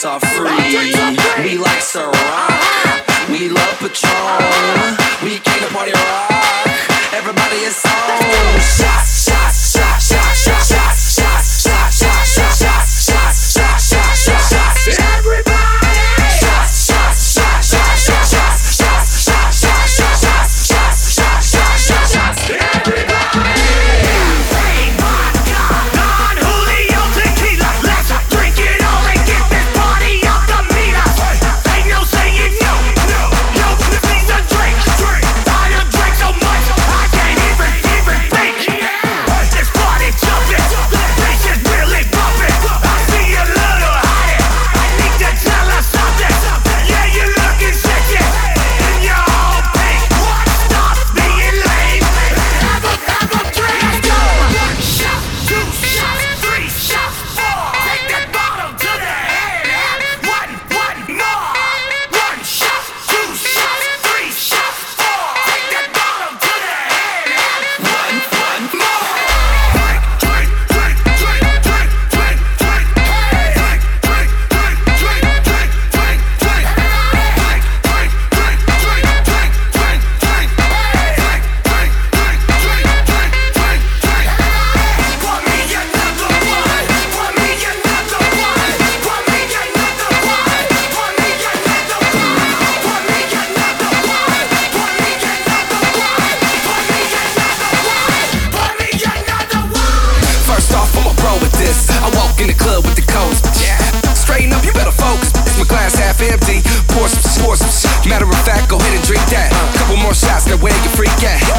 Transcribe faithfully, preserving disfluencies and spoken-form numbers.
are free. We like Ciroc, we love Patron. We came to party rock, everybody is on. Shots, shots, shots, shots, shots, shots, shots, shots, shots, shots, shots, shots, shots, shots, shots, shots. Everybody. Shots, shots, shots, shots, shots, shots, shots, shots, shots, shots, shots, shots, shots, shots, shots, shots. Everybody. Hey, vodka, Don Julio tequila. Let's drink it all and get this party up the meter. Ain't no saying no, no, no. This needs a drink, drink. I done drank so much I can't even, even think. This party jumping, this is really bumping. I see a little higher. I need to tell her something. Yeah, you looking sexy in your own pink. Stop being lame. Have a, have a drink. Let's go. One shot, two shots, three shots, four. Take that bottle to the head. One, one more. One shot, two shots, three shots, four. Take that bottle to the head. One, one more. Drink, drink, drink, drink, drink, drink, drink. Drink, drink, drink, drink, drink, drink, drink. Drink, drink, drink, drink, drink, drink, drink. Drink, drink, drink, drink, drink, drink, drink. Pour me another one. Pour me another one. Pour me another one. Pour me another one. Pour me another one. Pour me another one. Pour me another one. Pour me another one. First off, I'm a pro with this. I walk in the club with the codes. Yeah. Straighten up, you better focus. It's my glass half empty. Pour some, pour some. Matter of fact, go ahead and drink that. Couple more shots, that way you freak at.